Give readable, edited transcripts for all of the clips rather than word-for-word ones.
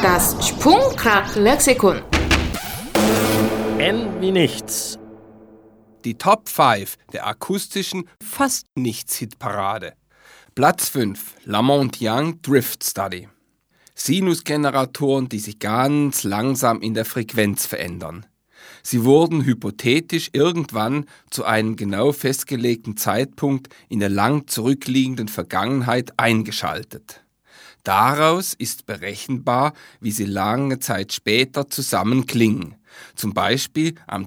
Das Sprungkrach-Lexikon. N wie nichts. Die Top 5 der akustischen Fast-Nichts-Hitparade. Platz 5, Lamont Young Drift Study. Sinusgeneratoren, die sich ganz langsam in der Frequenz verändern. Sie wurden hypothetisch irgendwann zu einem genau festgelegten Zeitpunkt in der lang zurückliegenden Vergangenheit eingeschaltet. Daraus ist berechenbar, wie sie lange Zeit später zusammenklingen. Zum Beispiel am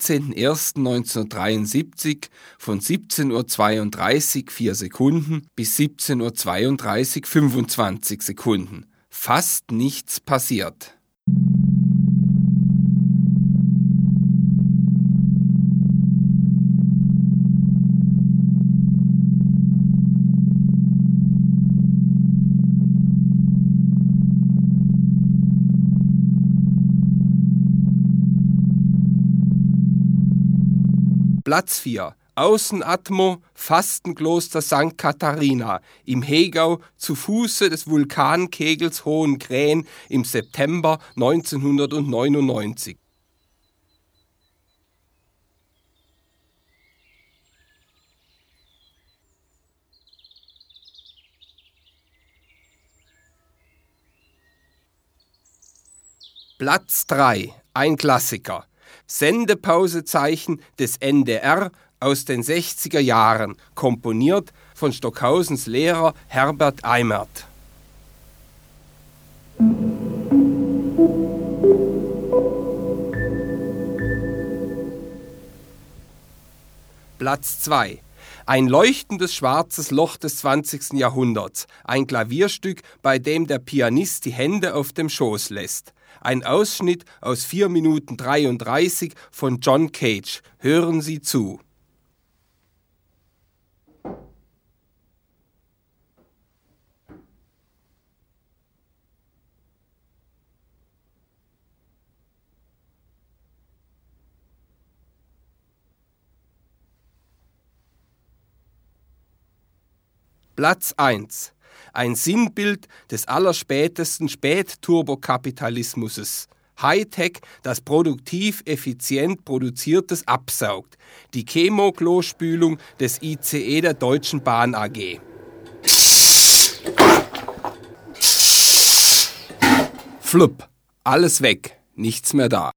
13.01.1973 von 17:32 Uhr 4 Sekunden bis 17:32 Uhr 25 Sekunden. Fast nichts passiert. Platz 4. Außenatmo, Fastenkloster St. Katharina im Hegau zu Fuße des Vulkankegels Hohenkrähen im September 1999. Platz 3. Ein Klassiker. Sendepausezeichen des NDR aus den 60er Jahren, komponiert von Stockhausens Lehrer Herbert Eimert. Platz 2. Ein leuchtendes schwarzes Loch des 20. Jahrhunderts, ein Klavierstück, bei dem der Pianist die Hände auf dem Schoß lässt. Ein Ausschnitt aus 4 Minuten 33 von John Cage. Hören Sie zu. Platz 1. Ein Sinnbild des allerspätesten Spätturbokapitalismus. Hightech, das produktiv effizient Produziertes absaugt. Die Chemoklospülung des ICE der Deutschen Bahn AG. Flupp, alles weg, nichts mehr da.